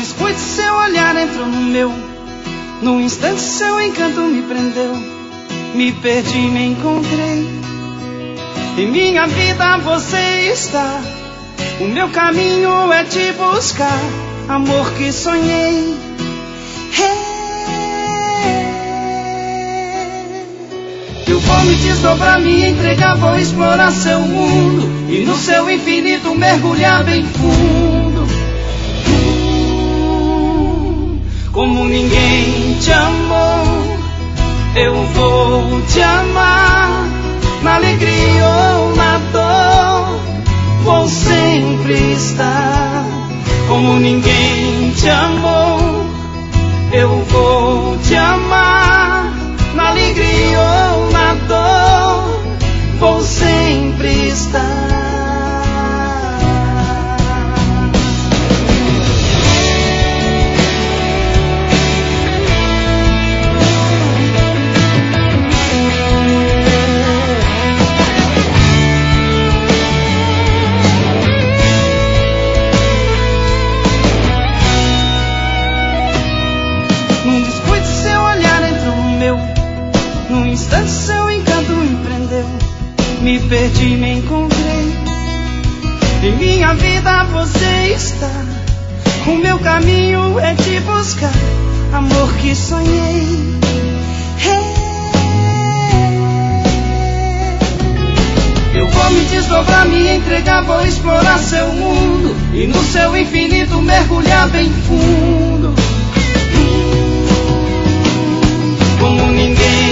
descuido seu olhar entrou no meu. Num instante seu encanto me prendeu. Me perdi, me encontrei. Em minha vida você está. O meu caminho é te buscar. Amor que sonhei. Eu vou me desdobrar, me entregar, vou explorar seu mundo e no seu infinito mergulhar bem fundo. Como ninguém te amou, eu vou te amar. Na alegria ou na dor, vou sempre estar. Como ninguém te amou, eu vou te amar. Na alegria ou na dor, vou sempre estar. Num descuido seu olhar entrou no meu. Num instante seu encanto me prendeu. Me perdi, me encontrei. Em minha vida você está. O meu caminho é te buscar. Amor que sonhei. Eu vou me desdobrar, me entregar, vou explorar seu mundo e no seu infinito mergulhar bem fundo. Como ninguém